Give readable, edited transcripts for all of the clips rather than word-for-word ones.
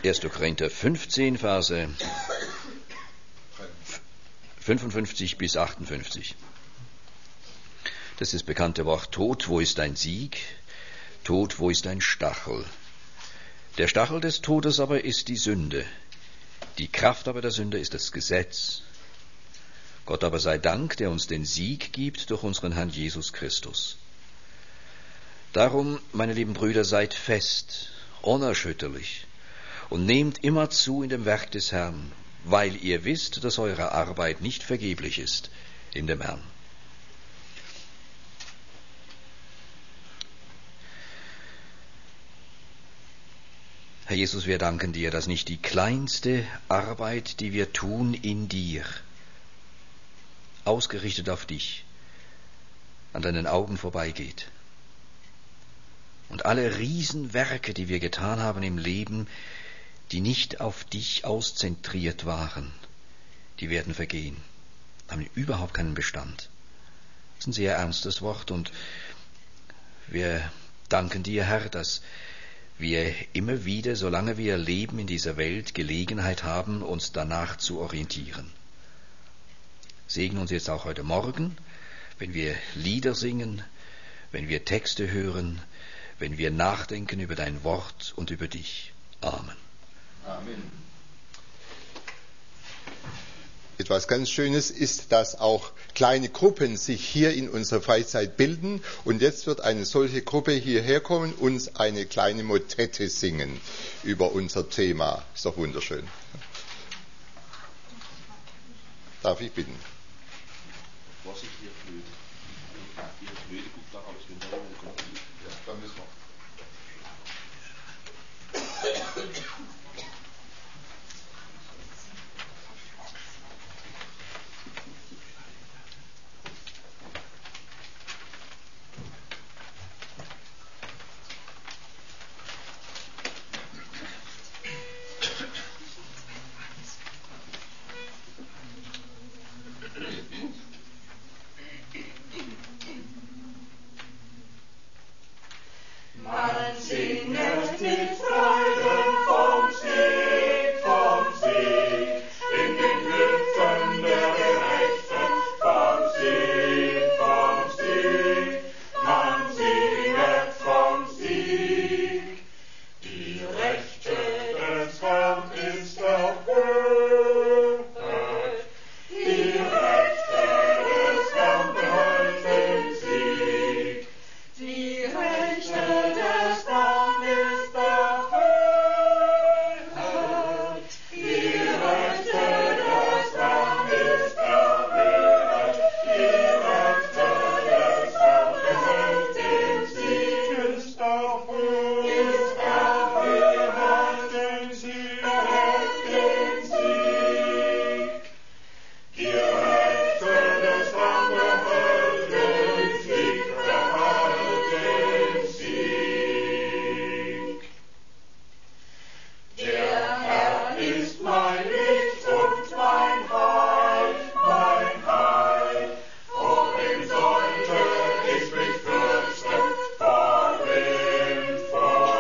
1. Korinther 15, Verse 55 bis 58. Das ist das bekannte Wort: Tod, wo ist dein Sieg? Tod, wo ist dein Stachel? Der Stachel des Todes aber ist die Sünde. Die Kraft aber der Sünde ist das Gesetz. Gott aber sei Dank, der uns den Sieg gibt durch unseren Herrn Jesus Christus. Darum, meine lieben Brüder, seid fest, unerschütterlich und nehmt immer zu in dem Werk des Herrn, weil ihr wisst, dass eure Arbeit nicht vergeblich ist in dem Herrn. Herr Jesus, wir danken dir, dass nicht die kleinste Arbeit, die wir tun in dir, ausgerichtet auf dich, an deinen Augen vorbeigeht. Und alle Riesenwerke, die wir getan haben im Leben, die nicht auf dich auszentriert waren, die werden vergehen, haben überhaupt keinen Bestand. Das ist ein sehr ernstes Wort und wir danken dir, Herr, dass wir immer wieder, solange wir leben in dieser Welt, Gelegenheit haben, uns danach zu orientieren. Segne uns jetzt auch heute Morgen, wenn wir Lieder singen, wenn wir Texte hören, wenn wir nachdenken über dein Wort und über dich. Amen. Amen. Etwas ganz Schönes ist, dass auch kleine Gruppen sich hier in unserer Freizeit bilden. Und jetzt wird eine solche Gruppe hierher kommen, uns eine kleine Motette singen über unser Thema. Ist doch wunderschön. Darf ich bitten? Was ist Ihr Flöte? Ihr Flöte guckt da raus, wenn da jemand kommt. Ja, dann müssen wir. Man singet mit Freude vom Sieg, in den Hüften der Gerechten vom Sieg. Man singet vom Sieg. Die Rechte des Herrn ist erhöht. Die Rechte des Herrn behält den Sieg. Die Rechte des Herrn ist erhöht. Die Rechte des Herrn ist erhöht. Die Rechte des Herrn behält den Sieg. Ist erhöht den Sieg. Behält den Sieg. Die Rechte des Herrn behält den Sieg. Behält den Sieg. Der Herr ist mein Licht und mein Heil, mein Heil. Vor wem sollte ich mich fürchten? Vor wem? Vor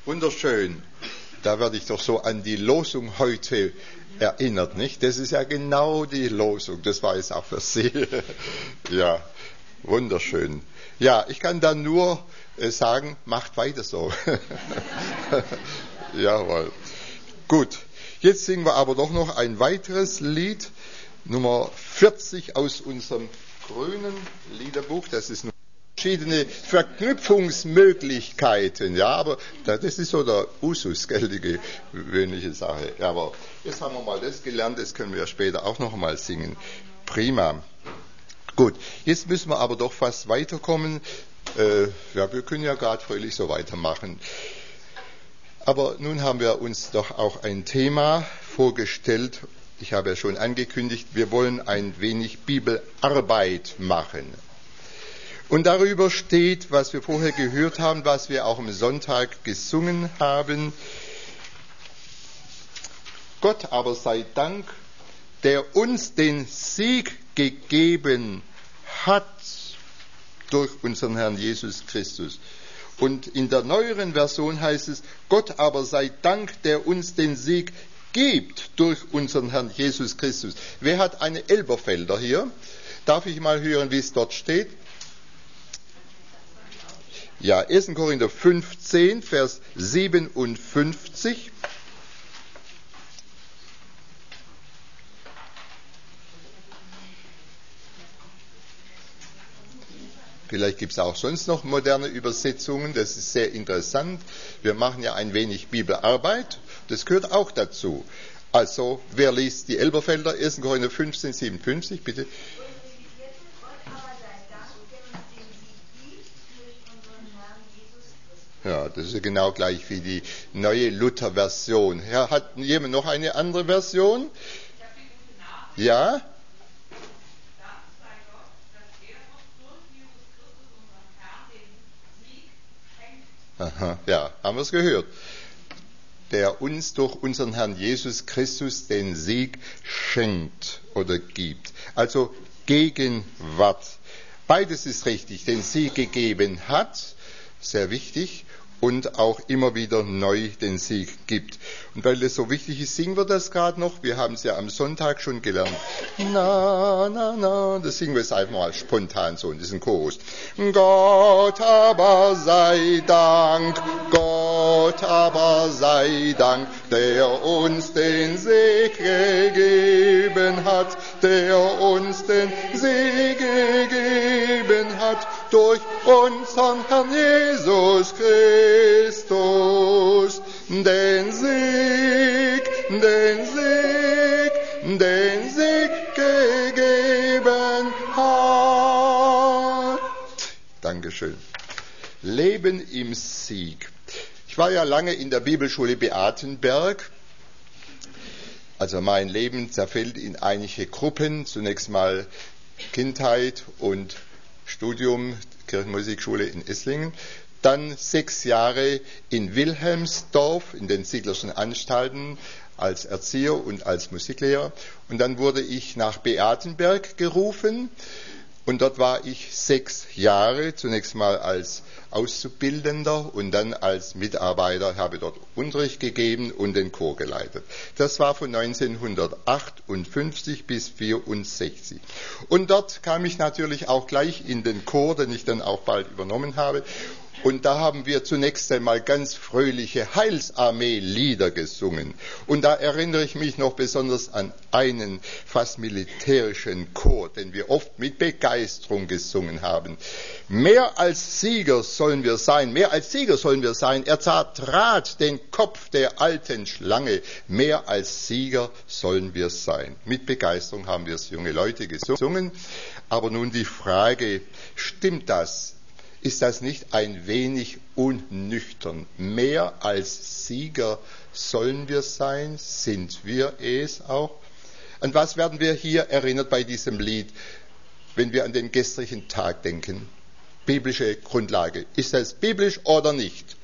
Wunderschön. Da werde ich doch so an die Losung heute erinnert, nicht? Das ist ja genau die Losung. Das war jetzt auch für Sie. Ja, wunderschön. Ja, ich kann dann nur sagen, macht weiter so. Jawohl. Gut. Jetzt singen wir aber doch noch ein weiteres Lied, Nummer 40 aus unserem grünen Liederbuch. Das ist verschiedene Verknüpfungsmöglichkeiten, ja, aber das ist so der Usus, gell, die gewöhnliche Sache. Ja, aber jetzt haben wir mal das gelernt, das können wir später auch noch mal singen. Prima. Gut, jetzt müssen wir aber doch fast weiterkommen. Ja, wir können ja gerade fröhlich so weitermachen. Aber nun haben wir uns doch auch ein Thema vorgestellt. Ich habe ja schon angekündigt, wir wollen ein wenig Bibelarbeit machen. Und darüber steht, was wir vorher gehört haben, was wir auch am Sonntag gesungen haben. Gott aber sei Dank, der uns den Sieg gegeben hat durch unseren Herrn Jesus Christus. Und in der neueren Version heißt es, Gott aber sei Dank, der uns den Sieg gibt durch unseren Herrn Jesus Christus. Wer hat eine Elberfelder hier? Darf ich mal hören, wie es dort steht? Ja, 1. Korinther 15, Vers 57. Vielleicht gibt es auch sonst noch moderne Übersetzungen, das ist sehr interessant. Wir machen ja ein wenig Bibelarbeit, das gehört auch dazu. Also, wer liest die Elberfelder? 1. Korinther 15, 57, bitte. Ja, das ist ja genau gleich wie die neue Luther-Version. Ja, hat jemand noch eine andere Version? Ja? Aha, ja, haben wir es gehört. Der uns durch unseren Herrn Jesus Christus den Sieg schenkt oder gibt. Also Gegenwart. Beides ist richtig. Den Sieg gegeben hat, sehr wichtig, und auch immer wieder neu den Sieg gibt. Und weil das so wichtig ist, singen wir das gerade noch. Wir haben es ja am Sonntag schon gelernt. Na, na, na, das singen wir jetzt einfach mal spontan so in diesem Chorus. Gott aber sei Dank, Gott aber sei Dank, der uns den Sieg gegeben hat, der uns den Sieg gegeben hat, durch unseren Herrn Jesus Christus, den Sieg, den Sieg, den Sieg gegeben hat. Dankeschön. Leben im Sieg. Ich war ja lange in der Bibelschule Beatenberg. Also mein Leben zerfällt in einige Gruppen. Zunächst mal Kindheit und Studium, Kirchenmusikschule in Esslingen. Dann 6 Jahre in Wilhelmsdorf, in den Zieglerschen Anstalten, als Erzieher und als Musiklehrer. Und dann wurde ich nach Beatenberg gerufen. Und dort war ich 6 Jahre, zunächst mal als Auszubildender und dann als Mitarbeiter, habe dort Unterricht gegeben und den Chor geleitet. Das war von 1958 bis 1964. Und dort kam ich natürlich auch gleich in den Chor, den ich dann auch bald übernommen habe. Und da haben wir zunächst einmal ganz fröhliche Heilsarmee-Lieder gesungen. Und da erinnere ich mich noch besonders an einen fast militärischen Chor, den wir oft mit Begeisterung gesungen haben. Mehr als Sieger sollen wir sein, mehr als Sieger sollen wir sein. Er zertrat den Kopf der alten Schlange. Mehr als Sieger sollen wir sein. Mit Begeisterung haben wir es, junge Leute, gesungen. Aber nun die Frage, stimmt das? Ist das nicht ein wenig unnüchtern? Mehr als Sieger sollen wir sein? Sind wir es auch? An was werden wir hier erinnert bei diesem Lied, wenn wir an den gestrigen Tag denken? Biblische Grundlage. Ist das biblisch oder nicht?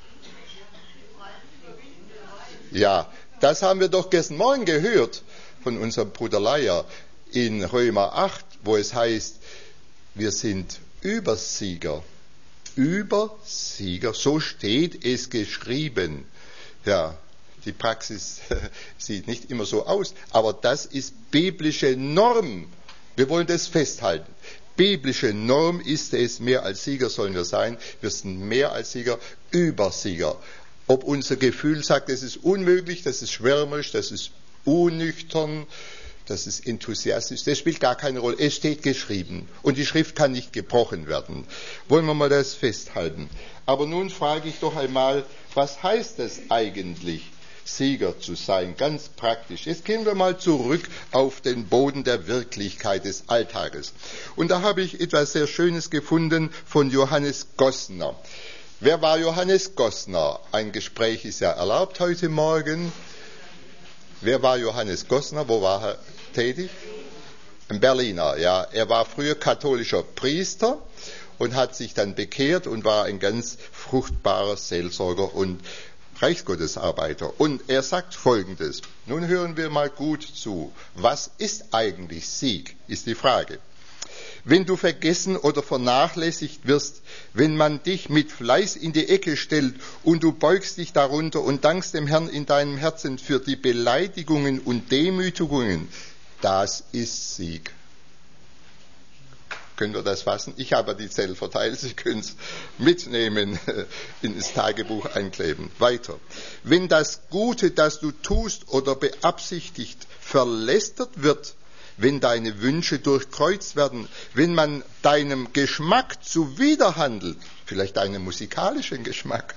Ja, das haben wir doch gestern Morgen gehört von unserem Bruder Leier in Römer 8, wo es heißt, wir sind Übersieger. Übersieger, so steht es geschrieben. Ja, die Praxis sieht nicht immer so aus, aber das ist biblische Norm. Wir wollen das festhalten. Biblische Norm ist es, mehr als Sieger sollen wir sein. Wir sind mehr als Sieger, Übersieger. Ob unser Gefühl sagt, das ist unmöglich, das ist schwärmerisch, das ist unnüchtern, das ist enthusiastisch, das spielt gar keine Rolle. Es steht geschrieben und die Schrift kann nicht gebrochen werden. Wollen wir mal das festhalten. Aber nun frage ich doch einmal, was heißt es eigentlich, Sieger zu sein, ganz praktisch. Jetzt gehen wir mal zurück auf den Boden der Wirklichkeit des Alltages. Und da habe ich etwas sehr Schönes gefunden von Johannes Gossner. Wer war Johannes Gossner? Ein Gespräch ist ja erlaubt heute Morgen. Wer war Johannes Gossner? Wo war er tätig? Ein Berliner, ja. Er war früher katholischer Priester und hat sich dann bekehrt und war ein ganz fruchtbarer Seelsorger und Reichsgottesarbeiter. Und er sagt Folgendes. Nun hören wir mal gut zu. Was ist eigentlich Sieg, ist die Frage. Wenn du vergessen oder vernachlässigt wirst, wenn man dich mit Fleiß in die Ecke stellt und du beugst dich darunter und dankst dem Herrn in deinem Herzen für die Beleidigungen und Demütigungen, das ist Sieg. Können wir das fassen? Ich habe die Zettel verteilt, Sie können es mitnehmen, ins Tagebuch einkleben. Weiter. Wenn das Gute, das du tust oder beabsichtigt, verlästert wird, wenn deine Wünsche durchkreuzt werden, wenn man deinem Geschmack zuwiderhandelt, vielleicht deinem musikalischen Geschmack,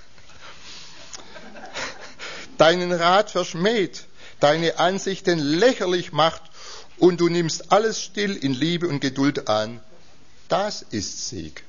deinen Rat verschmäht, deine Ansichten lächerlich macht und du nimmst alles still in Liebe und Geduld an, das ist Sieg.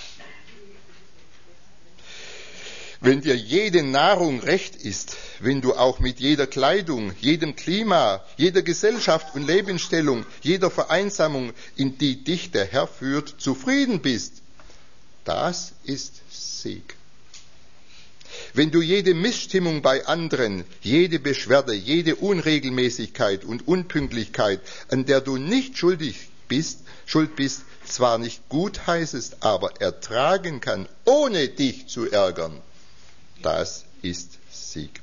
Wenn dir jede Nahrung recht ist, wenn du auch mit jeder Kleidung, jedem Klima, jeder Gesellschaft und Lebensstellung, jeder Vereinsamung, in die dich der Herr führt, zufrieden bist, das ist Sieg. Wenn du jede Missstimmung bei anderen, jede Beschwerde, jede Unregelmäßigkeit und Unpünktlichkeit, an der du nicht schuld bist, zwar nicht gutheißest, aber ertragen kann, ohne dich zu ärgern, das ist Sieg.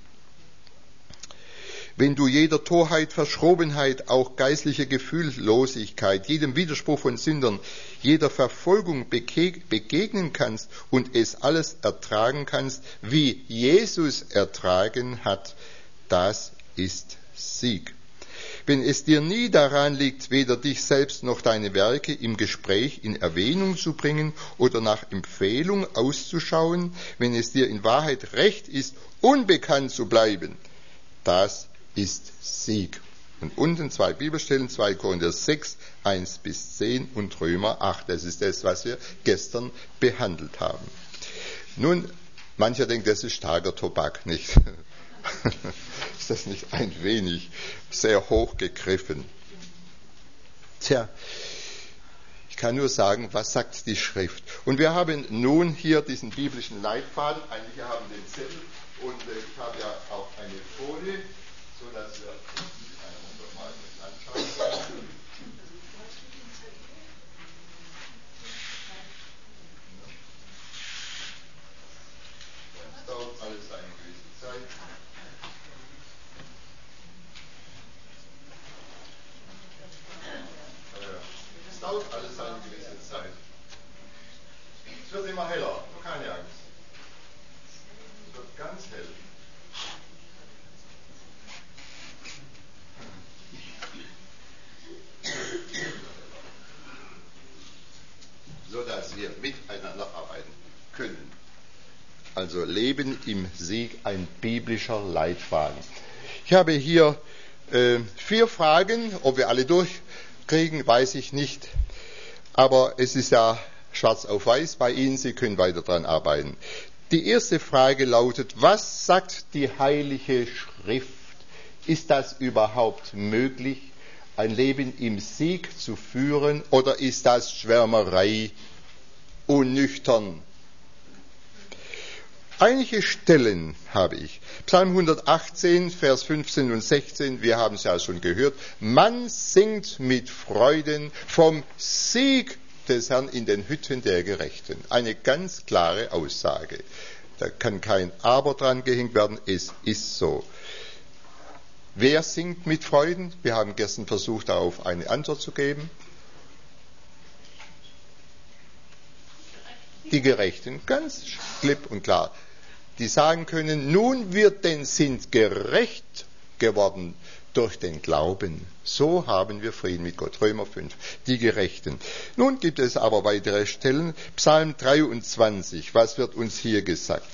Wenn du jeder Torheit, Verschrobenheit, auch geistliche Gefühllosigkeit, jedem Widerspruch von Sündern, jeder Verfolgung begegnen kannst und es alles ertragen kannst, wie Jesus ertragen hat, das ist Sieg. Wenn es dir nie daran liegt, weder dich selbst noch deine Werke im Gespräch in Erwähnung zu bringen oder nach Empfehlung auszuschauen, wenn es dir in Wahrheit recht ist, unbekannt zu bleiben, das ist Sieg. Und unten 2 Bibelstellen, 2 Korinther 6, 1-10 und Römer 8. Das ist das, was wir gestern behandelt haben. Nun, mancher denkt, das ist starker Tobak, nicht? Ist das nicht ein wenig sehr hoch gegriffen? Tja, ich kann nur sagen, was sagt die Schrift? Und wir haben nun hier diesen biblischen Leitfaden. Einige haben den Zettel und ich habe ja auch eine Folie, sodass wir mal anschauen können. Das dauert alles eine gewisse Zeit. Es dauert alles eine gewisse Zeit. Es wird immer heller, keine Angst. Es wird ganz hell. So dass wir miteinander arbeiten können. Also Leben im Sieg, ein biblischer Leitfaden. Ich habe hier 4 Fragen, ob wir alle durchkriegen, weiß ich nicht. Aber es ist ja schwarz auf weiß bei Ihnen, Sie können weiter daran arbeiten. Die erste Frage lautet, was sagt die Heilige Schrift? Ist das überhaupt möglich, ein Leben im Sieg zu führen, oder ist das Schwärmerei, unnüchtern? Einige Stellen habe ich. Psalm 118, Vers 15 und 16, wir haben es ja schon gehört. Man singt mit Freuden vom Sieg des Herrn in den Hütten der Gerechten. Eine ganz klare Aussage. Da kann kein Aber dran gehängt werden, es ist so. Wer singt mit Freuden? Wir haben gestern versucht, darauf eine Antwort zu geben. Die Gerechten, ganz klipp und klar. Die sagen können, nun wir denn sind gerecht geworden durch den Glauben. So haben wir Frieden mit Gott. Römer 5, die Gerechten. Nun gibt es aber weitere Stellen. Psalm 23, was wird uns hier gesagt?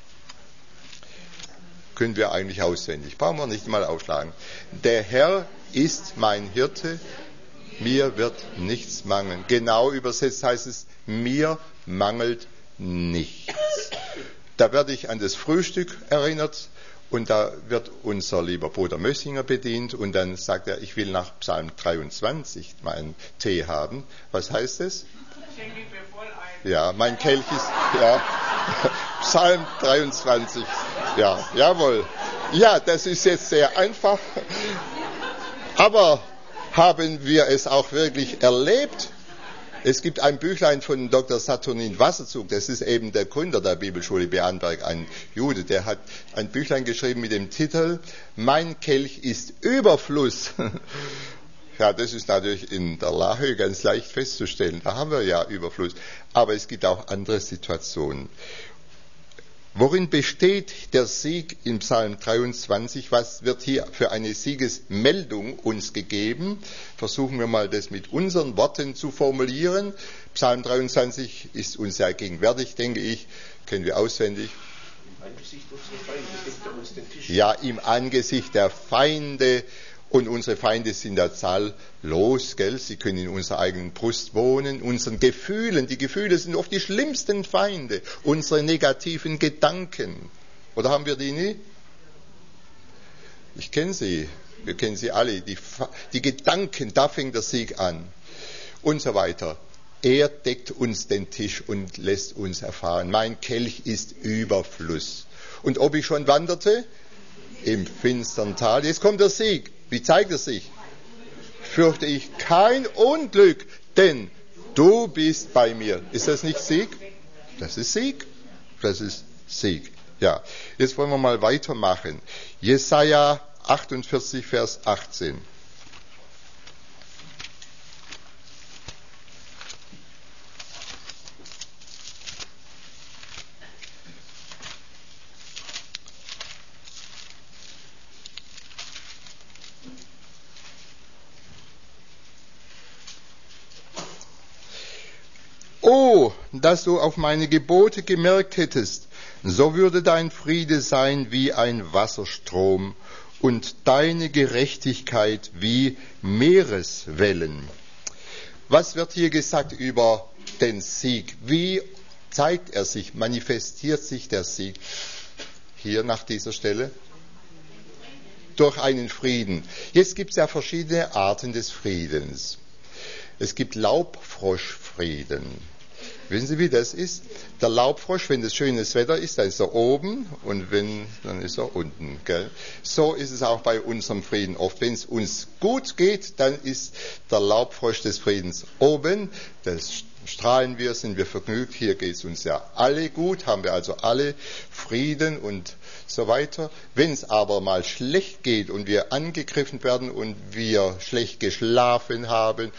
Können wir eigentlich auswendig, brauchen wir nicht mal aufschlagen. Der Herr ist mein Hirte, mir wird nichts mangeln. Genau übersetzt heißt es, mir mangelt nichts. Da werde ich an das Frühstück erinnert und da wird unser lieber Bruder Mössinger bedient und dann sagt er, ich will nach Psalm 23 meinen Tee haben. Was heißt es? Ja, mein Kelch ist, ja, Psalm 23. Ja, jawohl. Ja, das ist jetzt sehr einfach. Aber haben wir es auch wirklich erlebt? Es gibt ein Büchlein von Dr. Saturnin Wasserzug, das ist eben der Gründer der Bibelschule Beanberg, ein Jude, der hat ein Büchlein geschrieben mit dem Titel Mein Kelch ist Überfluss. Ja, das ist natürlich in der Lache ganz leicht festzustellen, da haben wir ja Überfluss, aber es gibt auch andere Situationen. Worin besteht der Sieg im Psalm 23? Was wird hier für eine Siegesmeldung uns gegeben? Versuchen wir mal, das mit unseren Worten zu formulieren. Psalm 23 ist uns ja gegenwärtig, denke ich, kennen wir auswendig. Im Angesicht unserer Feinde deckt er uns den Tisch. Ja, im Angesicht der Feinde. Und unsere Feinde sind ja zahllos, gell? Sie können in unserer eigenen Brust wohnen, unseren Gefühlen. Die Gefühle sind oft die schlimmsten Feinde, unsere negativen Gedanken. Oder haben wir die nie? Ich kenne sie, wir kennen sie alle. Die Gedanken, da fängt der Sieg an. Und so weiter. Er deckt uns den Tisch und lässt uns erfahren, mein Kelch ist Überfluss. Und ob ich schon wanderte? Im finstern Tal. Jetzt kommt der Sieg. Wie zeigt er sich? Fürchte ich kein Unglück, denn du bist bei mir. Ist das nicht Sieg? Das ist Sieg. Das ist Sieg. Ja, jetzt wollen wir mal weitermachen. Jesaja 48, Vers 18. Oh, dass du auf meine Gebote gemerkt hättest, so würde dein Friede sein wie ein Wasserstrom und deine Gerechtigkeit wie Meereswellen. Was wird hier gesagt über den Sieg? Wie zeigt er sich, manifestiert sich der Sieg? Hier nach dieser Stelle? Durch einen Frieden. Jetzt gibt es ja verschiedene Arten des Friedens. Es gibt Laubfroschfrieden. Wissen Sie, wie das ist? Der Laubfrosch, wenn das schönes Wetter ist, dann ist er oben und dann ist er unten. Gell? So ist es auch bei unserem Frieden oft. Wenn es uns gut geht, dann ist der Laubfrosch des Friedens oben. Das strahlen wir, sind wir vergnügt. Hier geht es uns ja alle gut, haben wir also alle Frieden und so weiter. Wenn es aber mal schlecht geht und wir angegriffen werden und wir schlecht geschlafen haben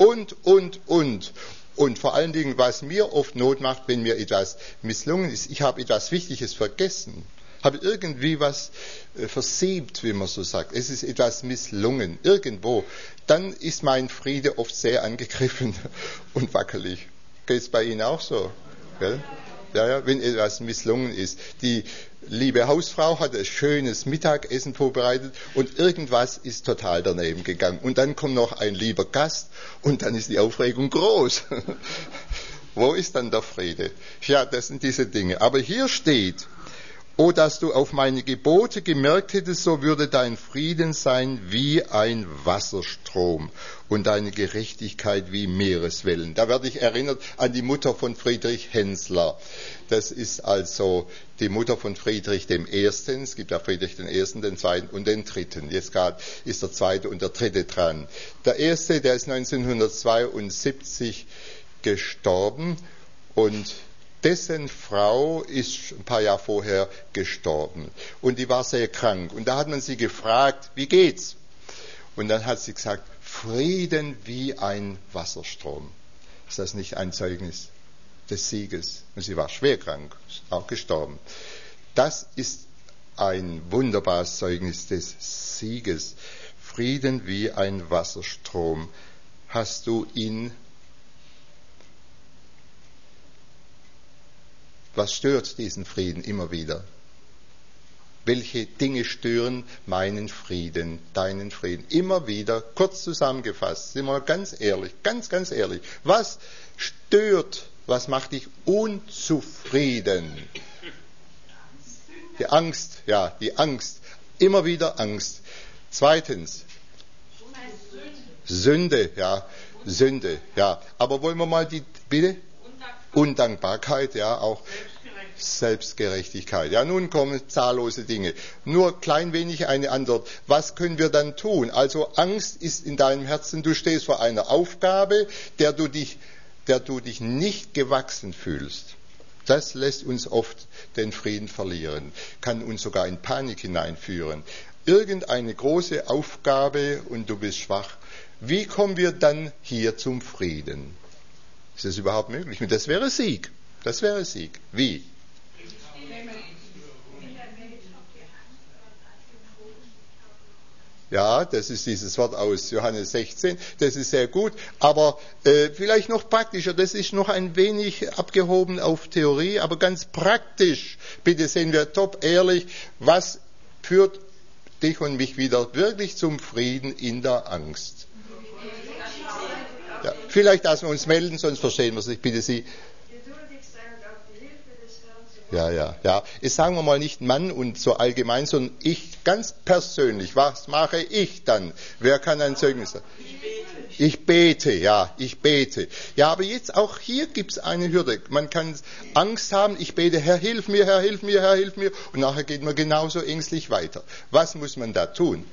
und vor allen Dingen, was mir oft Not macht, wenn mir etwas misslungen ist, ich habe etwas Wichtiges vergessen, habe irgendwie was versiebt, wie man so sagt, es ist etwas misslungen, irgendwo, dann ist mein Friede oft sehr angegriffen und wackelig. Geht es bei Ihnen auch so? Gell? Ja, wenn etwas misslungen ist. Die liebe Hausfrau hat ein schönes Mittagessen vorbereitet und irgendwas ist total daneben gegangen. Und dann kommt noch ein lieber Gast und dann ist die Aufregung groß. Wo ist dann der Friede? Ja, das sind diese Dinge. Aber hier steht, oh, dass du auf meine Gebote gemerkt hättest, so würde dein Frieden sein wie ein Wasserstrom und deine Gerechtigkeit wie Meereswellen. Da werde ich erinnert an die Mutter von Friedrich Hensler. Das ist also die Mutter von Friedrich I. Es gibt ja Friedrich I., den zweiten und den dritten. Jetzt gerade ist der zweite und der dritte dran. Der erste, der ist 1972 gestorben und dessen Frau ist ein paar Jahre vorher gestorben und die war sehr krank. Und da hat man sie gefragt, wie geht's? Und dann hat sie gesagt, Frieden wie ein Wasserstrom. Ist das nicht ein Zeugnis des Sieges? Und sie war schwer krank, auch gestorben. Das ist ein wunderbares Zeugnis des Sieges. Frieden wie ein Wasserstrom. Hast du ihn? Was stört diesen Frieden immer wieder? Welche Dinge stören meinen Frieden, deinen Frieden? Immer wieder, kurz zusammengefasst, sind wir ganz ehrlich, ganz ehrlich. Was stört, was macht dich unzufrieden? Die Angst, ja, die Angst. Immer wieder Angst. Zweitens, Sünde, ja, Sünde, ja. Aber wollen wir mal bitte? Undankbarkeit, ja, auch Selbstgerechtigkeit. Ja, nun kommen zahllose Dinge. Nur klein wenig eine Antwort. Was können wir dann tun? Also Angst ist in deinem Herzen, du stehst vor einer Aufgabe, der du dich nicht gewachsen fühlst. Das lässt uns oft den Frieden verlieren, kann uns sogar in Panik hineinführen. Irgendeine große Aufgabe und du bist schwach. Wie kommen wir dann hier zum Frieden? Ist das überhaupt möglich? Und das wäre Sieg. Das wäre Sieg. Wie? Ja, das ist dieses Wort aus Johannes 16, das ist sehr gut, aber vielleicht noch praktischer, das ist noch ein wenig abgehoben auf Theorie, aber ganz praktisch, bitte sehen wir top ehrlich, was führt dich und mich wieder wirklich zum Frieden in der Angst? Ja, vielleicht lassen wir uns melden, sonst verstehen wir es nicht, bitte Sie. Ja. Jetzt sagen wir mal nicht Mann und so allgemein, sondern ich ganz persönlich. Was mache ich dann? Wer kann ein Zeugnis sagen? Ich bete. Ja, aber jetzt auch hier gibt es eine Hürde. Man kann Angst haben, ich bete, Herr, hilf mir. Und nachher geht man genauso ängstlich weiter. Was muss man da tun?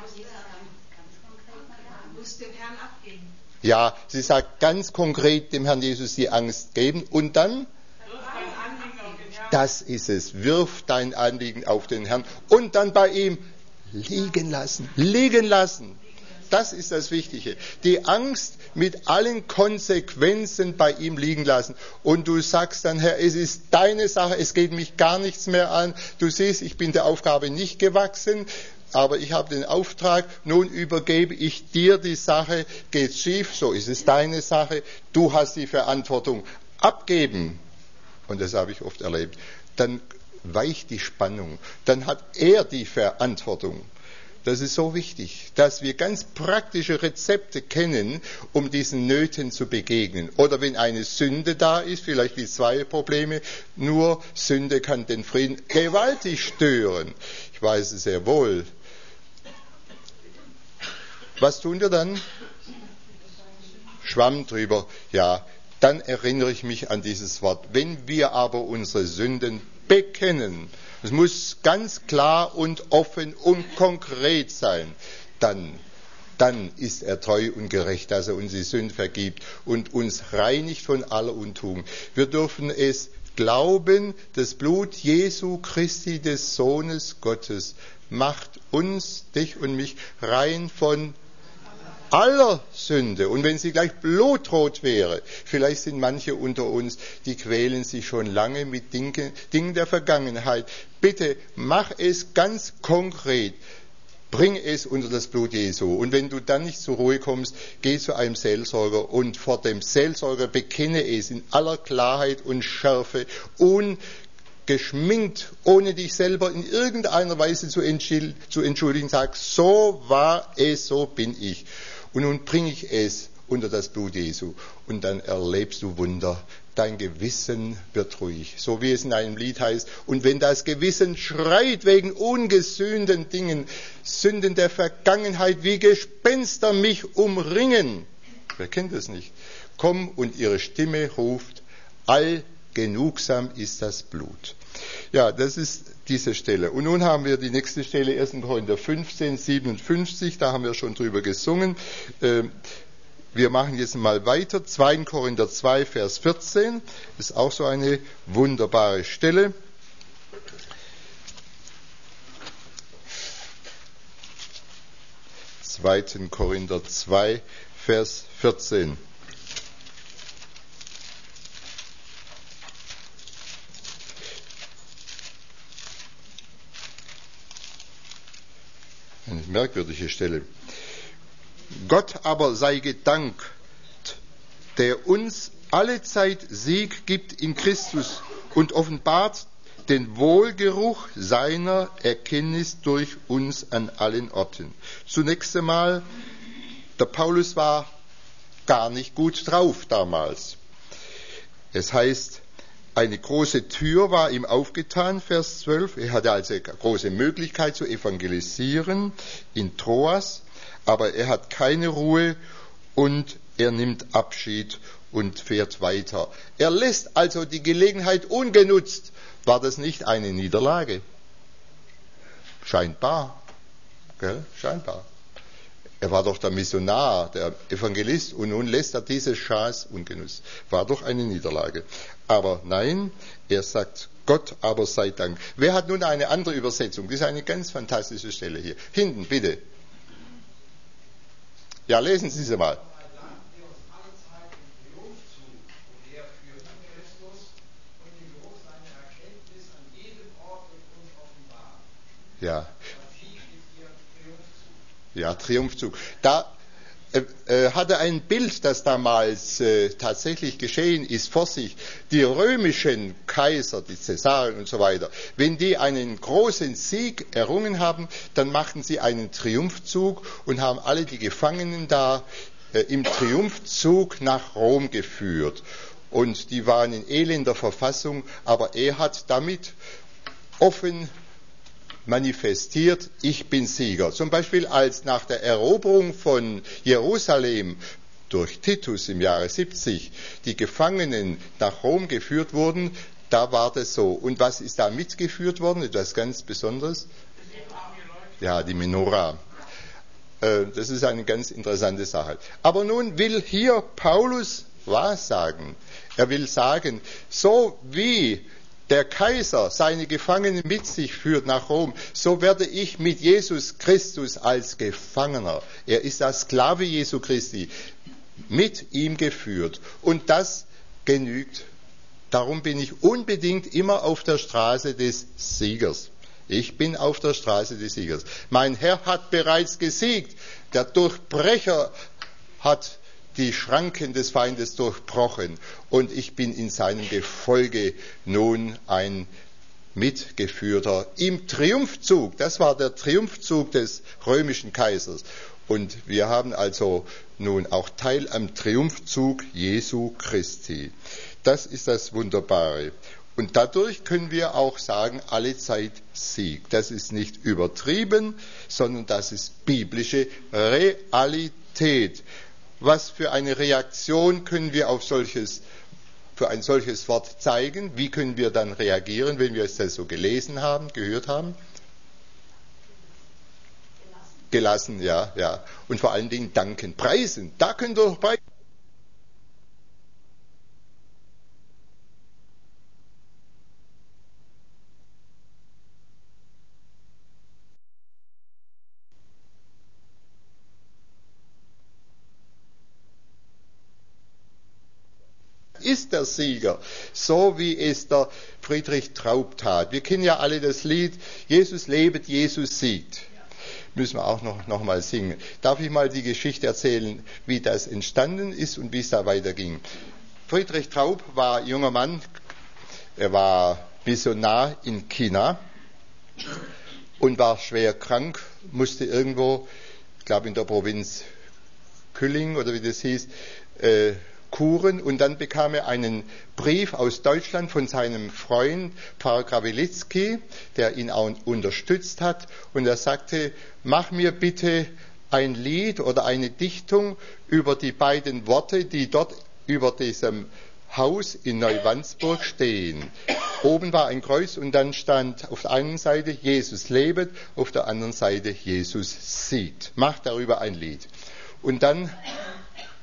Ja, sie sagt ganz konkret dem Herrn Jesus die Angst geben und dann? Das ist es. Wirf dein Anliegen auf den Herrn und dann bei ihm liegen lassen. Das ist das Wichtige. Die Angst mit allen Konsequenzen bei ihm liegen lassen. Und du sagst dann, Herr, es ist deine Sache, es geht mich gar nichts mehr an. Du siehst, ich bin der Aufgabe nicht gewachsen, aber ich habe den Auftrag, nun übergebe ich dir die Sache, geht's schief, so ist es deine Sache, du hast die Verantwortung. Abgeben. Und das habe ich oft erlebt, dann weicht die Spannung, dann hat er die Verantwortung. Das ist so wichtig, dass wir ganz praktische Rezepte kennen, um diesen Nöten zu begegnen. Oder wenn eine Sünde da ist, vielleicht die zwei Probleme, nur Sünde kann den Frieden gewaltig stören. Ich weiß es sehr wohl. Was tun wir dann? Schwamm drüber, ja. Dann erinnere ich mich an dieses Wort. Wenn wir aber unsere Sünden bekennen, es muss ganz klar und offen und konkret sein, dann ist er treu und gerecht, dass er uns die Sünden vergibt und uns reinigt von aller Untugend. Wir dürfen es glauben, das Blut Jesu Christi, des Sohnes Gottes, macht uns, dich und mich, rein von aller Sünde. Und wenn sie gleich blutrot wäre, vielleicht sind manche unter uns, die quälen sich schon lange mit Dingen der Vergangenheit. Bitte mach es ganz konkret. Bring es unter das Blut Jesu. Und wenn du dann nicht zur Ruhe kommst, geh zu einem Seelsorger und vor dem Seelsorger bekenne es in aller Klarheit und Schärfe, ungeschminkt, ohne dich selber in irgendeiner Weise zu entschuldigen. Sag, so war es, so bin ich. Und nun bringe ich es unter das Blut Jesu. Und dann erlebst du Wunder. Dein Gewissen wird ruhig. So wie es in einem Lied heißt. Und wenn das Gewissen schreit wegen ungesühnten Dingen, Sünden der Vergangenheit wie Gespenster mich umringen. Wer kennt das nicht? Komm und ihre Stimme ruft, allgenugsam ist das Blut. Ja, das ist diese Stelle. Und nun haben wir die nächste Stelle, 1. Korinther 15, 57, da haben wir schon drüber gesungen. Wir machen jetzt mal weiter. 2. Korinther 2, Vers 14. Ist auch so eine wunderbare Stelle. Zweiten Korinther 2, Vers 14. Eine merkwürdige Stelle. Gott aber sei gedankt, der uns allezeit Sieg gibt in Christus und offenbart den Wohlgeruch seiner Erkenntnis durch uns an allen Orten. Zunächst einmal, der Paulus war gar nicht gut drauf damals. Es heißt, eine große Tür war ihm aufgetan, Vers 12. Er hatte also eine große Möglichkeit zu evangelisieren in Troas, aber er hat keine Ruhe und er nimmt Abschied und fährt weiter. Er lässt also die Gelegenheit ungenutzt. War das nicht eine Niederlage? Scheinbar. Gell? Scheinbar. Er war doch der Missionar, der Evangelist, und nun lässt er diese Chance ungenutzt. War doch eine Niederlage. Aber nein, er sagt, Gott aber sei Dank. Wer hat nun eine andere Übersetzung? Das ist eine ganz fantastische Stelle hier. Hinten, bitte. Ja, lesen Sie sie mal. Ja. Ja, Triumphzug. Da hat er ein Bild, das damals tatsächlich geschehen ist, vor sich. Die römischen Kaiser, die Cäsaren und so weiter, wenn die einen großen Sieg errungen haben, dann machten sie einen Triumphzug und haben alle die Gefangenen da im Triumphzug nach Rom geführt. Und die waren in elender Verfassung, aber er hat damit offen manifestiert, ich bin Sieger. Zum Beispiel als nach der Eroberung von Jerusalem durch Titus im Jahre 70 die Gefangenen nach Rom geführt wurden, da war das so. Und was ist da mitgeführt worden? Etwas ganz Besonderes? Ja, die Menorah. Das ist eine ganz interessante Sache. Aber nun will hier Paulus was sagen? Er will sagen, so wie der Kaiser seine Gefangenen mit sich führt nach Rom, so werde ich mit Jesus Christus als Gefangener, er ist der Sklave Jesu Christi, mit ihm geführt. Und das genügt. Darum bin ich unbedingt immer auf der Straße des Siegers. Ich bin auf der Straße des Siegers. Mein Herr hat bereits gesiegt. Der Durchbrecher hat die Schranken des Feindes durchbrochen und ich bin in seinem Gefolge nun ein Mitgeführter im Triumphzug. Das war der Triumphzug des römischen Kaisers und wir haben also nun auch Teil am Triumphzug Jesu Christi. Das ist das Wunderbare. Und dadurch können wir auch sagen, allezeit Sieg. Das ist nicht übertrieben, sondern das ist biblische Realität. Was für eine Reaktion können wir auf für ein solches Wort zeigen? Wie können wir dann reagieren, wenn wir es so gelesen haben, gehört haben? Gelassen, ja. Und vor allen Dingen danken, preisen. Da können wir doch preisen. Ist der Sieger, so wie es der Friedrich Traub tat. Wir kennen ja alle das Lied, Jesus lebet, Jesus siegt. Müssen wir auch noch mal singen. Darf ich mal die Geschichte erzählen, wie das entstanden ist und wie es da weiterging? Friedrich Traub war junger Mann, er war Missionar in China und war schwer krank, musste irgendwo, ich glaube in der Provinz Külling oder wie das hieß, kuren, und dann bekam er einen Brief aus Deutschland von seinem Freund Pfarrer Krawelitzki, der ihn auch unterstützt hat, und er sagte, mach mir bitte ein Lied oder eine Dichtung über die beiden Worte, die dort über diesem Haus in Neuwandsburg stehen. Oben war ein Kreuz und dann stand auf der einen Seite Jesus lebet, auf der anderen Seite Jesus siegt. Mach darüber ein Lied. Und dann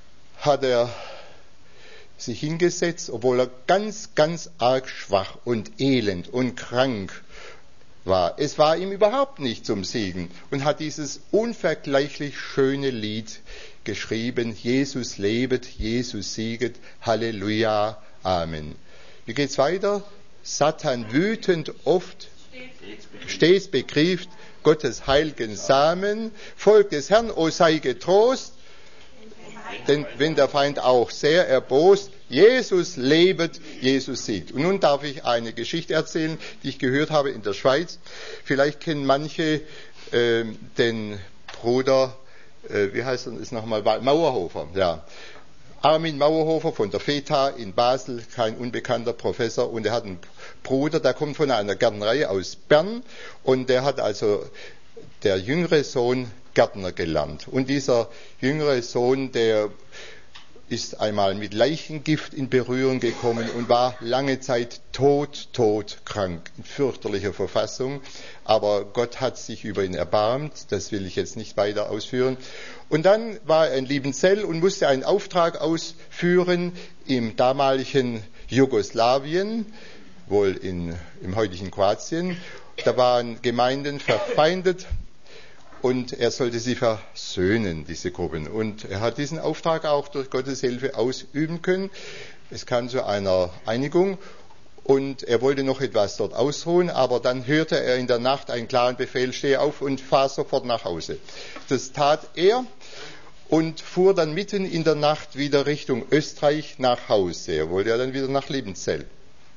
hat er sich hingesetzt, obwohl er ganz, ganz arg schwach und elend und krank war. Es war ihm überhaupt nicht zum Segen und hat dieses unvergleichlich schöne Lied geschrieben: Jesus lebet, Jesus sieget, Halleluja, Amen. Wie geht's weiter? Satan wütend oft, stets begrieft, Gottes heiligen Samen, Volk des Herrn, o sei getrost, denn wenn der Feind auch sehr erbost, Jesus lebet, Jesus siegt. Und nun darf ich eine Geschichte erzählen, die ich gehört habe in der Schweiz. Vielleicht kennen manche den Bruder, wie heißt er nochmal, Mauerhofer, ja. Armin Mauerhofer von der FETA in Basel, kein unbekannter Professor, und er hat einen Bruder, der kommt von einer Gärtnerei aus Bern, und der hat also, der jüngere Sohn, Gärtner gelernt. Und dieser jüngere Sohn, der ist einmal mit Leichengift in Berührung gekommen und war lange Zeit todkrank, in fürchterlicher Verfassung. Aber Gott hat sich über ihn erbarmt, das will ich jetzt nicht weiter ausführen. Und dann war er in Liebenzell und musste einen Auftrag ausführen im damaligen Jugoslawien, wohl im heutigen Kroatien. Da waren Gemeinden verfeindet. Und er sollte sie versöhnen, diese Gruppen. Und er hat diesen Auftrag auch durch Gottes Hilfe ausüben können. Es kam zu einer Einigung und er wollte noch etwas dort ausruhen, aber dann hörte er in der Nacht einen klaren Befehl: Steh auf und fahr sofort nach Hause. Das tat er und fuhr dann mitten in der Nacht wieder Richtung Österreich nach Hause. Er wollte ja dann wieder nach Liebenzell.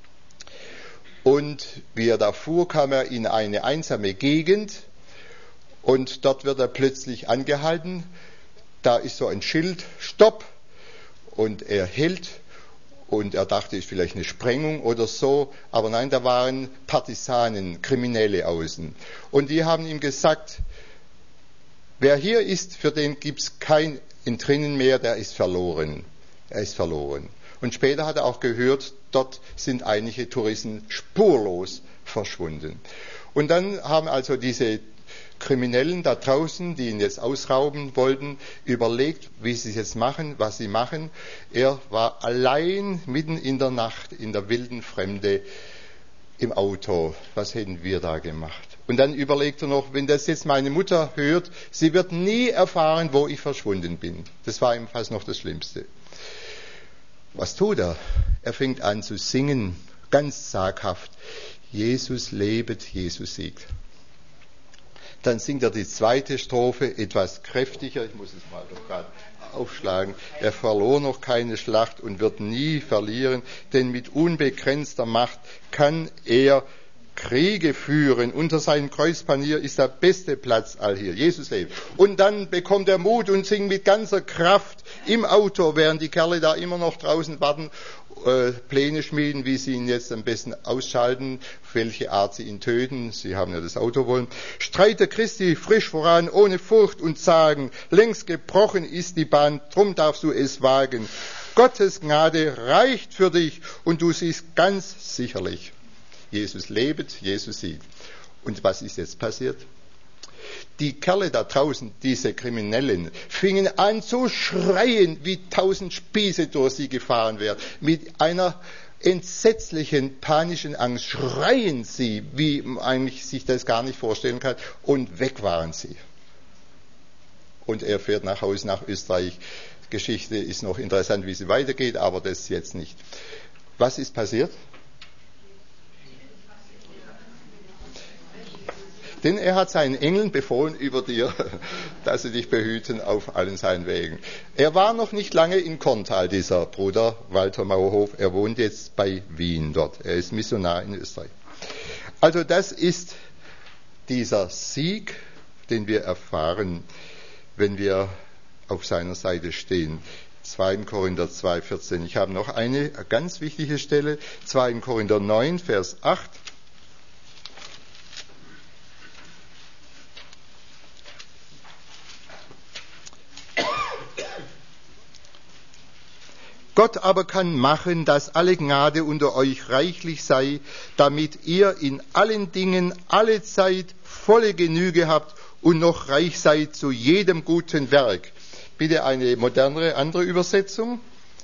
Und wie er da fuhr, kam er in eine einsame Gegend. Und dort wird er plötzlich angehalten. Da ist so ein Schild: Stopp! Und er hält. Und er dachte, es ist vielleicht eine Sprengung oder so. Aber nein, da waren Partisanen, Kriminelle außen. Und die haben ihm gesagt: Wer hier ist, für den gibt es kein Entrinnen mehr, der ist verloren. Er ist verloren. Und später hat er auch gehört, dort sind einige Touristen spurlos verschwunden. Und dann haben also diese Kriminellen da draußen, die ihn jetzt ausrauben wollten, überlegt, wie sie es jetzt machen, was sie machen. Er war allein mitten in der Nacht, in der wilden Fremde, im Auto. Was hätten wir da gemacht? Und dann überlegt er noch, wenn das jetzt meine Mutter hört, sie wird nie erfahren, wo ich verschwunden bin. Das war ihm fast noch das Schlimmste. Was tut er? Er fängt an zu singen, ganz zaghaft: Jesus lebet, Jesus siegt. Dann singt er die zweite Strophe etwas kräftiger. Ich muss es mal doch gerade aufschlagen. Er verlor noch keine Schlacht und wird nie verlieren, denn mit unbegrenzter Macht kann er Kriege führen. Unter seinem Kreuzpanier ist der beste Platz allhier. Jesus lebt. Und dann bekommt er Mut und singt mit ganzer Kraft im Auto, während die Kerle da immer noch draußen warten, Pläne schmieden, wie sie ihn jetzt am besten ausschalten, auf welche Art sie ihn töten. Sie haben ja das Auto wollen. Streite Christi frisch voran, ohne Furcht und Zagen. Längst gebrochen ist die Bahn, drum darfst du es wagen. Gottes Gnade reicht für dich und du siehst ganz sicherlich: Jesus lebet, Jesus siegt. Und was ist jetzt passiert? Die Kerle da draußen, diese Kriminellen, fingen an zu schreien, wie 1000 Spieße durch sie gefahren wären. Mit einer entsetzlichen, panischen Angst schreien sie, wie man eigentlich sich das gar nicht vorstellen kann. Und weg waren sie. Und er fährt nach Hause, nach Österreich. Die Geschichte ist noch interessant, wie sie weitergeht, aber das jetzt nicht. Was ist passiert? Denn er hat seinen Engeln befohlen über dir, dass sie dich behüten auf allen seinen Wegen. Er war noch nicht lange in Korntal, dieser Bruder Walter Mauerhof. Er wohnt jetzt bei Wien dort. Er ist Missionar in Österreich. Also das ist dieser Sieg, den wir erfahren, wenn wir auf seiner Seite stehen. 2. Korinther 2,14. Ich habe noch eine ganz wichtige Stelle. 2. Korinther 9, Vers 8. Gott aber kann machen, dass alle Gnade unter euch reichlich sei, damit ihr in allen Dingen alle Zeit volle Genüge habt und noch reich seid zu jedem guten Werk. bitte eine modernere, andere Übersetzung.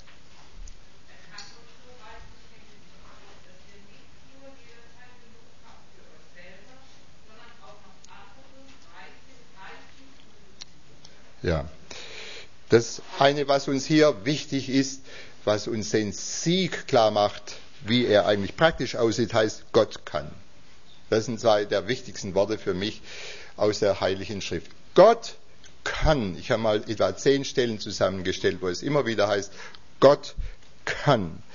Ja, das eine, was uns hier wichtig ist, was uns den Sieg klar macht, wie er eigentlich praktisch aussieht, heißt, Gott kann. Das sind zwei der wichtigsten Worte für mich aus der Heiligen Schrift. Gott kann. Ich habe mal etwa 10 Stellen zusammengestellt, wo es immer wieder heißt, Gott kann.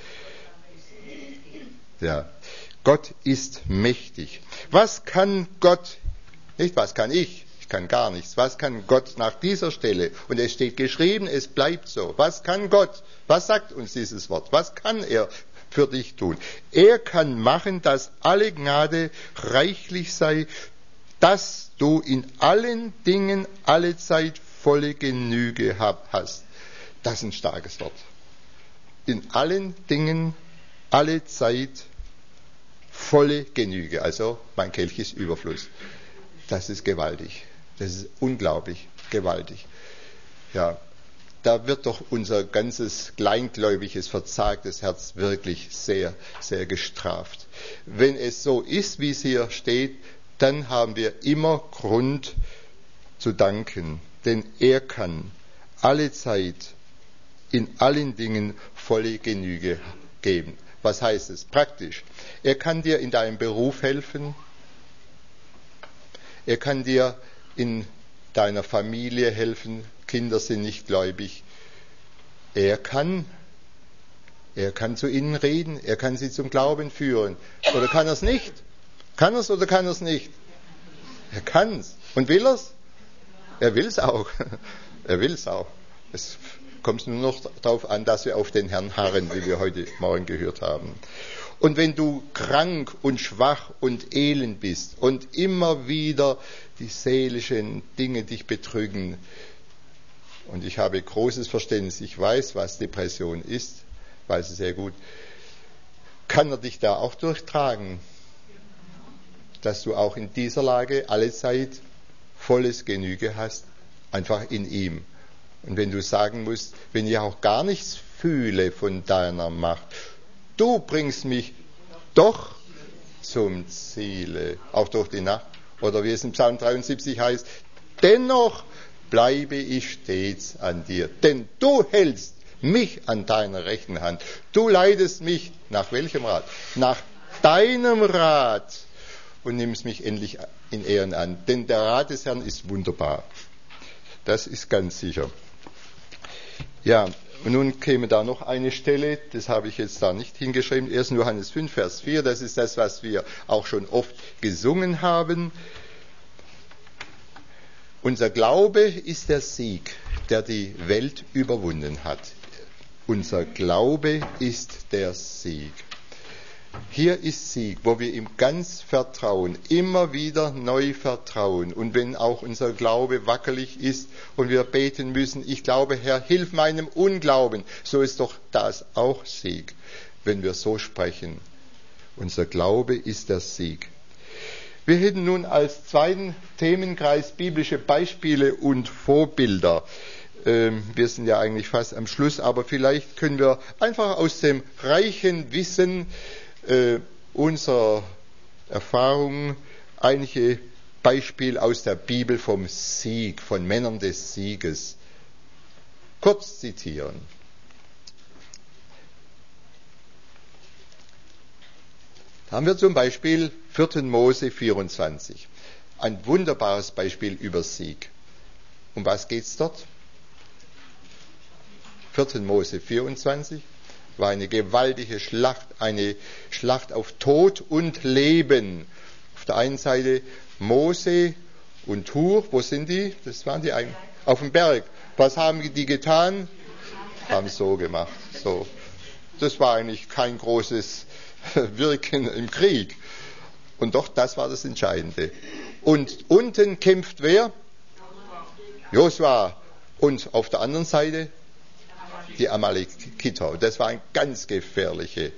Ja, Gott ist mächtig. Was kann Gott? Nicht, was kann ich? Ich kann gar nichts. Was kann Gott nach dieser Stelle? Und es steht geschrieben, es bleibt so. Was kann Gott? Was sagt uns dieses Wort? Was kann er für dich tun? Er kann machen, dass alle Gnade reichlich sei, dass du in allen Dingen allezeit volle Genüge hast. Das ist ein starkes Wort. In allen Dingen allezeit volle Genüge. Also mein Kelch ist Überfluss. Das ist gewaltig. Das ist unglaublich gewaltig. Ja, da wird doch unser ganzes kleingläubiges, verzagtes Herz wirklich sehr, sehr gestraft. Wenn es so ist, wie es hier steht, dann haben wir immer Grund zu danken. Denn er kann alle Zeit in allen Dingen volle Genüge geben. Was heißt es? Praktisch. Er kann dir in deinem Beruf helfen. Er kann dir in deiner Familie helfen. Kinder sind nicht gläubig. Er kann zu ihnen reden. Er kann sie zum Glauben führen. Oder kann er es nicht? Kann er es oder kann er es nicht? Er kann es. Und will er es? Er will es auch. Er will es auch. Es kommt nur noch darauf an, dass wir auf den Herrn harren, wie wir heute Morgen gehört haben. Und wenn du krank und schwach und elend bist und immer wieder die seelischen Dinge dich betrügen, und ich habe großes Verständnis, ich weiß, was Depression ist, weiß es sehr gut, kann er dich da auch durchtragen, dass du auch in dieser Lage allezeit volles Genüge hast, einfach in ihm. Und wenn du sagen musst, wenn ich auch gar nichts fühle von deiner Macht, du bringst mich doch zum Ziele, auch durch die Nacht. Oder wie es in Psalm 73 heißt, dennoch bleibe ich stets an dir, denn du hältst mich an deiner rechten Hand. Du leitest mich, nach welchem Rat? Nach deinem Rat und nimmst mich endlich in Ehren an. Denn der Rat des Herrn ist wunderbar. Das ist ganz sicher. Ja, und nun käme da noch eine Stelle, das habe ich jetzt da nicht hingeschrieben, 1. Johannes 5, Vers 4, das ist das, was wir auch schon oft gesungen haben. Unser Glaube ist der Sieg, der die Welt überwunden hat. Unser Glaube ist der Sieg. Hier ist Sieg, wo wir ihm ganz vertrauen, immer wieder neu vertrauen. Und wenn auch unser Glaube wackelig ist und wir beten müssen, ich glaube, Herr, hilf meinem Unglauben, so ist doch das auch Sieg, wenn wir so sprechen. Unser Glaube ist der Sieg. Wir hätten nun als zweiten Themenkreis biblische Beispiele und Vorbilder. Wir sind ja eigentlich fast am Schluss, aber vielleicht können wir einfach aus dem reichen Wissen unserer Erfahrungen einige Beispiele aus der Bibel vom Sieg, von Männern des Sieges kurz zitieren. Da haben wir zum Beispiel 4. Mose 24. Ein wunderbares Beispiel über Sieg. Um was geht es dort? 4. Mose 24 war eine gewaltige Schlacht, eine Schlacht auf Tod und Leben. Auf der einen Seite Mose und Hur, wo sind die? Das waren die eigentlich auf dem Berg. Was haben die getan? Haben so gemacht. So. Das war eigentlich kein großes Wirken im Krieg. Und doch, das war das Entscheidende. Und unten kämpft wer? Josua. Und auf der anderen Seite die Amalekiter. Und das waren ganz gefährliche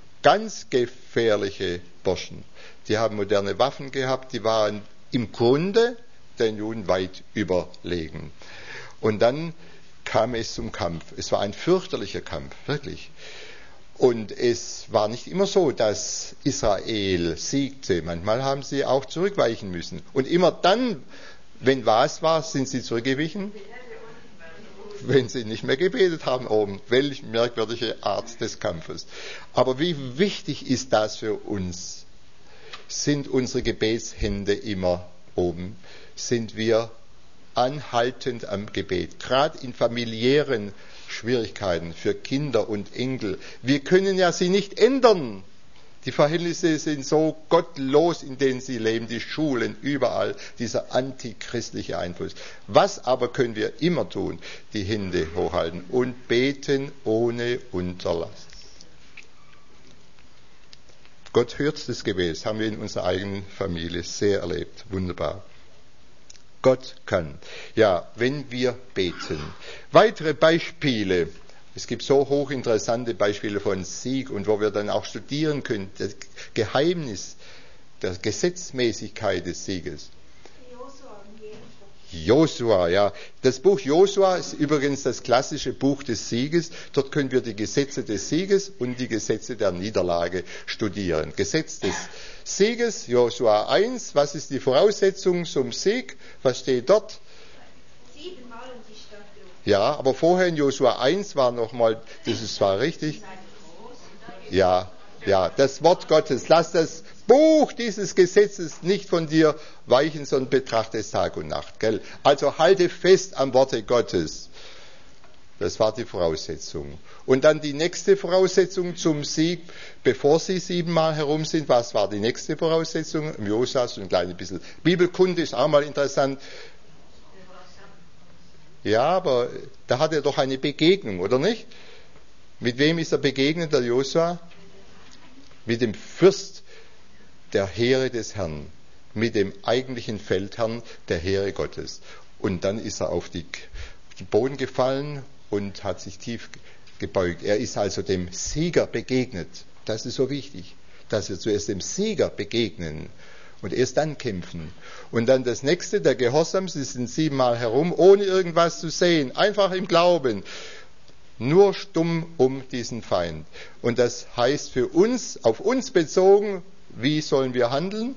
Burschen. Die haben moderne Waffen gehabt, die waren im Grunde den Juden weit überlegen. Und dann kam es zum Kampf. Es war ein fürchterlicher Kampf, wirklich. Und es war nicht immer so, dass Israel siegte. Manchmal haben sie auch zurückweichen müssen. Und immer dann, wenn was war, sind sie zurückgewichen, wenn sie nicht mehr gebetet haben oben. Welch merkwürdige Art des Kampfes. Aber wie wichtig ist das für uns? Sind unsere Gebetshände immer oben? Sind wir anhaltend am Gebet? Gerade in familiären Schwierigkeiten für Kinder und Enkel. Wir können ja sie nicht ändern. Die Verhältnisse sind so gottlos, in denen sie leben, die Schulen, überall dieser antichristliche Einfluss. Was aber können wir immer tun? Die Hände hochhalten und beten ohne Unterlass. Gott hört das Gebet, das haben wir in unserer eigenen Familie sehr erlebt. Wunderbar. Gott kann. Ja, wenn wir beten. Weitere Beispiele. Es gibt so hochinteressante Beispiele von Sieg und wo wir dann auch studieren können, das Geheimnis der Gesetzmäßigkeit des Sieges. Josua, ja. Das Buch Josua ist übrigens das klassische Buch des Sieges. Dort können wir die Gesetze des Sieges und die Gesetze der Niederlage studieren. Gesetz des Sieges, Josua 1. Was ist die Voraussetzung zum Sieg? Was steht dort? 7-mal und die Stadt. Ja, aber vorher in Josua 1 war nochmal, das ist zwar richtig. Ja, das Wort Gottes. Lass das Buch dieses Gesetzes nicht von dir weichen, sondern betrachte es Tag und Nacht. Gell? Also halte fest am Worte Gottes. Das war die Voraussetzung. Und dann die nächste Voraussetzung zum Sieg, bevor sie 7-mal herum sind. Was war die nächste Voraussetzung? Im Josua so ein kleines bisschen Bibelkunde ist auch mal interessant. Ja, aber da hat er doch eine Begegnung, oder nicht? Mit wem ist er begegnet, der Josua? Mit dem Fürst der Heere des Herrn, mit dem eigentlichen Feldherrn der Heere Gottes. Und dann ist er auf den Boden gefallen und hat sich tief gebeugt. Er ist also dem Sieger begegnet. Das ist so wichtig, dass wir zuerst dem Sieger begegnen und erst dann kämpfen. Und dann das nächste, der Gehorsam, sie sind 7-mal herum, ohne irgendwas zu sehen, einfach im Glauben. Nur stumm um diesen Feind. Und das heißt für uns, auf uns bezogen, wie sollen wir handeln?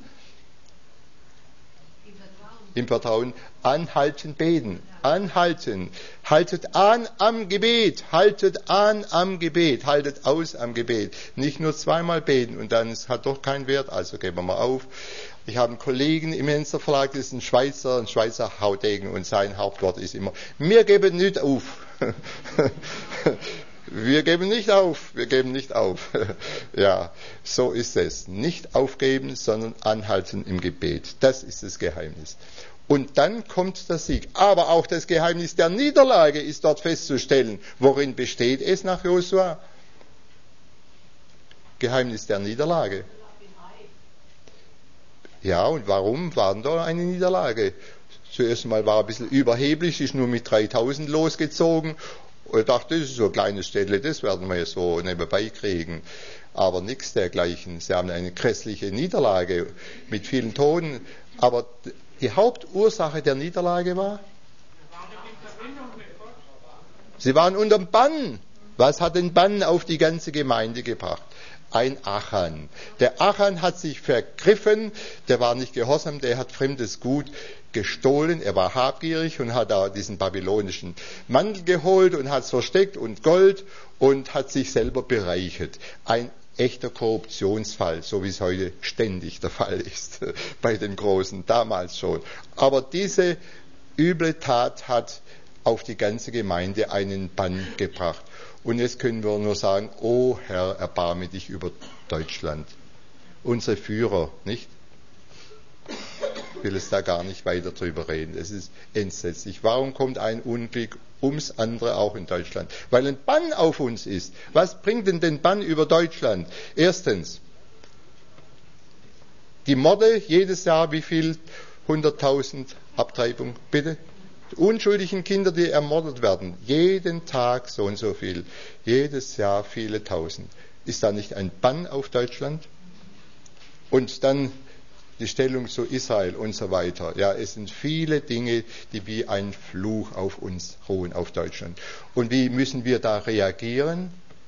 Im Vertrauen. Anhalten, beten. Anhalten. Haltet an am Gebet. Haltet an am Gebet. Haltet aus am Gebet. Nicht nur 2-mal beten und dann es hat doch keinen Wert, also geben wir mal auf. Ich habe einen Kollegen im Menzer Verlag, das ist ein Schweizer Haudegen und sein Hauptwort ist immer, wir geben nicht auf. Wir geben nicht auf, wir geben nicht auf. Ja, so ist es. Nicht aufgeben, sondern anhalten im Gebet. Das ist das Geheimnis. Und dann kommt der Sieg. Aber auch das Geheimnis der Niederlage ist dort festzustellen. Worin besteht es nach Josua? Geheimnis der Niederlage. Ja, und warum war da eine Niederlage? Zuerst mal war er ein bisschen überheblich, ist nur mit 3000 losgezogen. Und ich dachte, das ist so ein kleines Städtle, das werden wir so nebenbei kriegen. Aber nichts dergleichen. Sie haben eine grässliche Niederlage mit vielen Toten. Aber die Hauptursache der Niederlage war? Sie waren unterm Bann. Was hat den Bann auf die ganze Gemeinde gebracht? Ein Achan. Der Achan hat sich vergriffen, der war nicht gehorsam, der hat fremdes Gut gestohlen, er war habgierig und hat da diesen babylonischen Mantel geholt und hat es versteckt und Gold und hat sich selber bereichert. Ein echter Korruptionsfall, so wie es heute ständig der Fall ist, bei den Großen, damals schon. Aber diese üble Tat hat auf die ganze Gemeinde einen Bann gebracht. Und jetzt können wir nur sagen, oh Herr, erbarme dich über Deutschland. Unsere Führer, nicht? Ich will es da gar nicht weiter drüber reden. Es ist entsetzlich. Warum kommt ein Unglück ums andere auch in Deutschland? Weil ein Bann auf uns ist. Was bringt denn den Bann über Deutschland? Erstens, die Morde, jedes Jahr wie viel? 100.000 Abtreibung, bitte? Die unschuldigen Kinder, die ermordet werden, jeden Tag so und so viel, jedes Jahr viele Tausend. Ist da nicht ein Bann auf Deutschland? Und dann die Stellung zu Israel und so weiter. Ja, es sind viele Dinge, die wie ein Fluch auf uns ruhen, auf Deutschland. Und wie müssen wir da reagieren?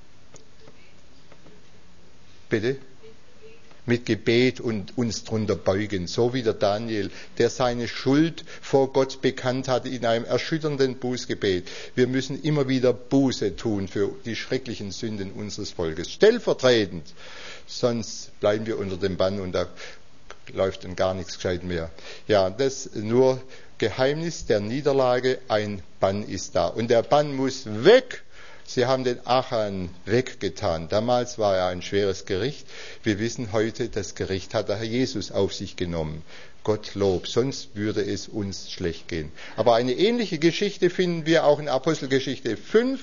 Bitte? Mit Gebet und uns drunter beugen, so wie der Daniel, der seine Schuld vor Gott bekannt hatte in einem erschütternden Bußgebet. Wir müssen immer wieder Buße tun für die schrecklichen Sünden unseres Volkes, stellvertretend, sonst bleiben wir unter dem Bann und da läuft dann gar nichts gescheit mehr. Ja, das nur Geheimnis der Niederlage, ein Bann ist da und der Bann muss weg. Sie haben den Achan weggetan. Damals war er ein schweres Gericht. Wir wissen heute, das Gericht hat der Herr Jesus auf sich genommen. Gottlob, sonst würde es uns schlecht gehen. Aber eine ähnliche Geschichte finden wir auch in Apostelgeschichte 5.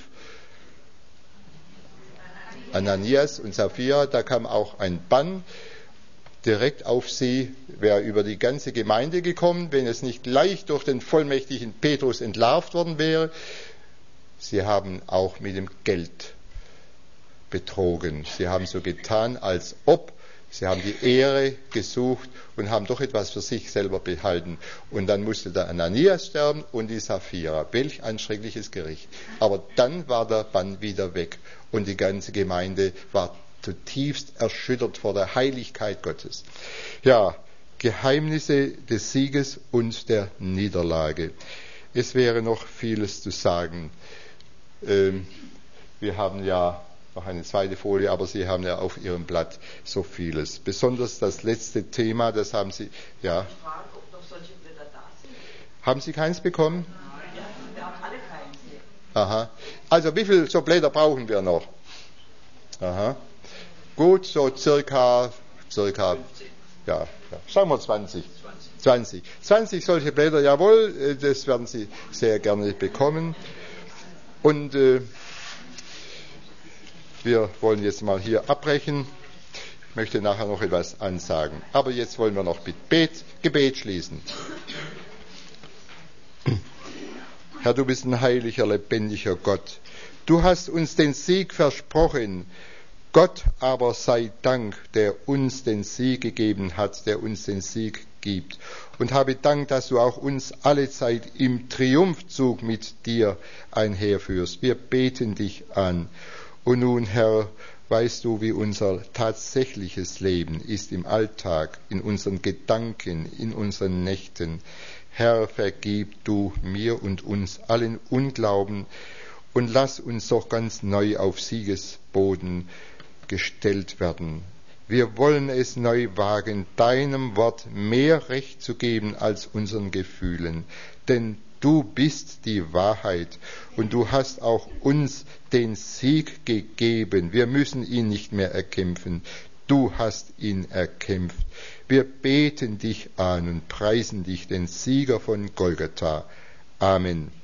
Ananias und Sapphira, da kam auch ein Bann direkt auf sie, wäre über die ganze Gemeinde gekommen, wenn es nicht gleich durch den vollmächtigen Petrus entlarvt worden wäre. Sie haben auch mit dem Geld betrogen. Sie haben so getan, als ob. Sie haben die Ehre gesucht und haben doch etwas für sich selber behalten. Und dann musste der Ananias sterben und die Sapphira. Welch ein schreckliches Gericht. Aber dann war der Bann wieder weg und die ganze Gemeinde war zutiefst erschüttert vor der Heiligkeit Gottes. Ja, Geheimnisse des Sieges und der Niederlage. Es wäre noch vieles zu sagen. Wir haben ja noch eine zweite Folie, aber Sie haben ja auf Ihrem Blatt so vieles. Besonders das letzte Thema, das haben Sie, ja. Ich frage, ob noch solche Blätter da sind. Haben Sie keins bekommen? Nein, wir haben alle keins hier. Aha. Also wie viele so Blätter brauchen wir noch? Aha. Gut, so circa, ja, sagen wir 20. 20 solche Blätter, jawohl, das werden Sie sehr gerne bekommen. Und wir wollen jetzt mal hier abbrechen. Ich möchte nachher noch etwas ansagen. Aber jetzt wollen wir noch mit Gebet schließen. Herr, du bist ein heiliger, lebendiger Gott. Du hast uns den Sieg versprochen. Gott aber sei Dank, der uns den Sieg gegeben hat, der uns den Sieg gibt. Und habe Dank, dass du auch uns alle Zeit im Triumphzug mit dir einherführst. Wir beten dich an. Und nun, Herr, weißt du, wie unser tatsächliches Leben ist im Alltag, in unseren Gedanken, in unseren Nächten. Herr, vergib du mir und uns allen Unglauben und lass uns doch ganz neu auf Siegesboden gestellt werden. Wir wollen es neu wagen, deinem Wort mehr Recht zu geben als unseren Gefühlen. Denn du bist die Wahrheit und du hast auch uns den Sieg gegeben. Wir müssen ihn nicht mehr erkämpfen. Du hast ihn erkämpft. Wir beten dich an und preisen dich, den Sieger von Golgatha. Amen.